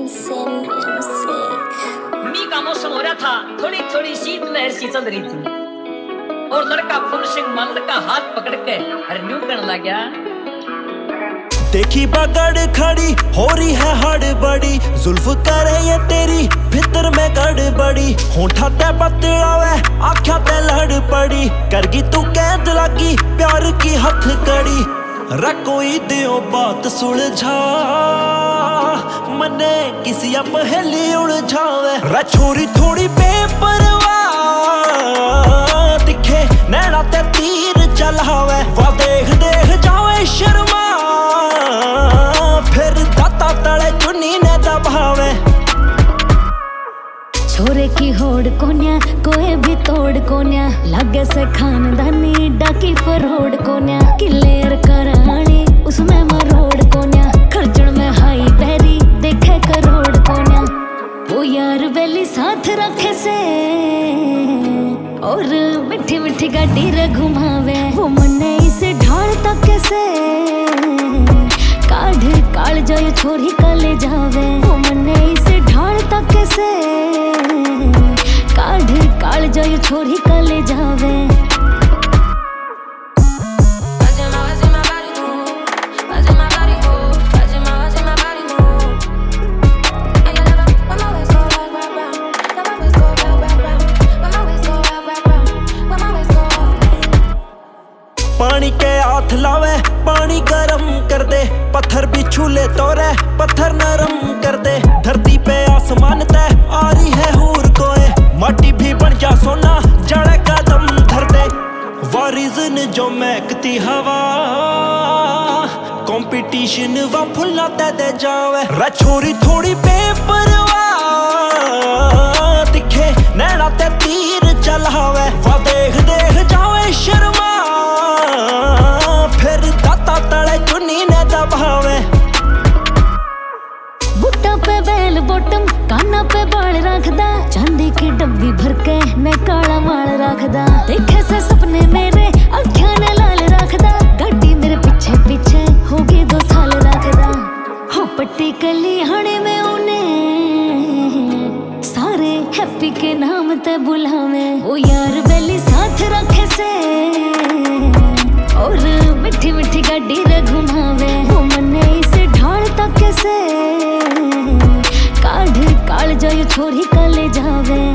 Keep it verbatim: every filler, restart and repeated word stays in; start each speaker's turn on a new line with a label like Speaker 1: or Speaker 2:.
Speaker 1: मी का मौसम हो रहा था, थोड़ी थोड़ी शीत लहर सी चल रही थी और लड़का फुल सिंह मल का हाथ पकड़ के अरे न्यू करने लग गया।
Speaker 2: देखी बगड़ खड़ी हो रही है हड़बड़ी, जुल्फ करे ये तेरी भीतर में गड़बड़ी। होठा ते बतलावे आख्या ते लड़ पड़ी, करगी तू कैद लगी प्यार की हथकड़ी। रा कोई दियो बात सुलझा मने किसी पहली उलझावे। रा छोरी थोड़ी बेपरवाह दिखे नैना ते तीर चलावे। वाह देख देख जावे शर्मा फिर दाता तले चुन्नी ने दबावे।
Speaker 3: छोरे की होड़ कोन्या कोई भी तोड़ कोन्या, लागे से खानदानी डाकी फरोड़ कोन्या। किलेर करानी उसमें मरोड़ कोन्या, खर्चण में हाई पैरी देखे करोड़ कोन्या। वो यार बेली साथ रखे से और मिठी मिठी गाड़ी रे घुमावे। वो मने इसे ढाल तक से काढ़ काल जाए छोरी कले जावे। वो मने इसे ढाल तक से काढ़ काल जाए छोरी कले जावे।
Speaker 2: पानी के हाथ लावे पानी गरम कर दे, पत्थर भी छूले तो रे पत्थर नरम कर दे। धरती पे आसमान तय आ रही है हूर कोए, माटी भी बन जा सोना जड़े कदम धर दे। वारिजन जो महकती हवा कंपटीशन वा फुलाते दे जावे। रा छोरी थोड़ी बेपरवाह दिखे नैना ते तीर चलावे। वाह देख देख जावे शर्मा फिर दाता तले चुन्नी ने दबावे।
Speaker 3: बुट्टा पे बैल बॉटम काना पे बाल रखदा, चांदी की डब्बी भर के ने काला माल रखदा। देखे से सपने मेरे अखियां ने लाल रखदा, गाड़ी मेरे पीछे पीछे होगी दो साल रखदा। हो पट्टी कली हणे में उने सारे हैप्पी के नाम ते बुलावे। वो यार बेली साथ रखे से और मिठी मिठी गाड़ी रे घुमावे। वो मने इसे ढाल तक से काढ़ काल जाए छोरी कले जावे।